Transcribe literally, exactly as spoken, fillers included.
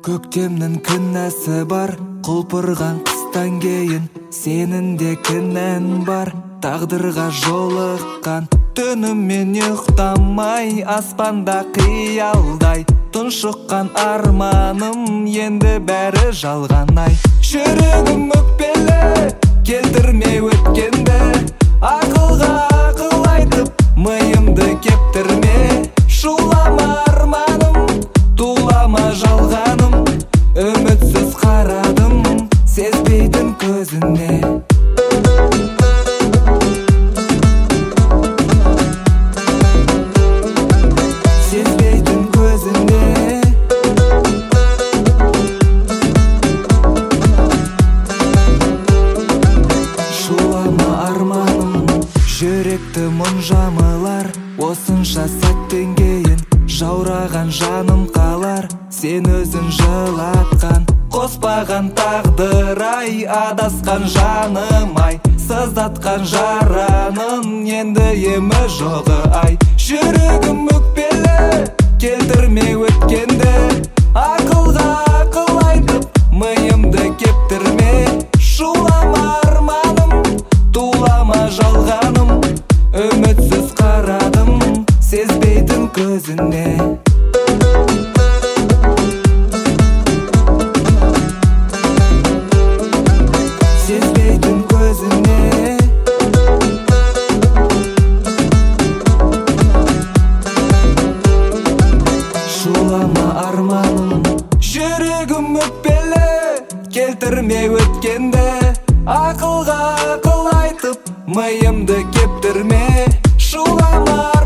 Көктемнің кінәсі бар, құлпырған қыстан кейін сенің де кінәң бар. Тағдырға жолыққан түнімен ұйықтамай, аспанда қиялдай тұншыққан арманым, енді бәрі жалған-ай. Жүрегім өкпелі, келтірмей өткенді, ақылға ақыл айтып миымды кептірме. Шулама арманым, тулама жалғаным, үмітсіз қарадым сезбейтін көзіне. Сезбейтін көзіне. Шулама арманым, жүректі мұң жамылар, осынша сәттен кейін жаураған жаным қалар. Сен өзің жылатқан, қоспаған тағдыр-ай, адасқан жаным-ай, сыздатқан жараның енді емі жоғы-ай. Жүрегім өкпелі, келтірмей өткенді, ақылға ақыл айтып миымды кептірме. Шулама арманым, тулама жалғаным, үмітсіз қарадым сезбейтін көзіне. Сезбейтін көзіне. Шулама арманым, жүрегім өкпелі, келтірмей өткенді, ақылға ақыл айтып миымды кептірме. Шулама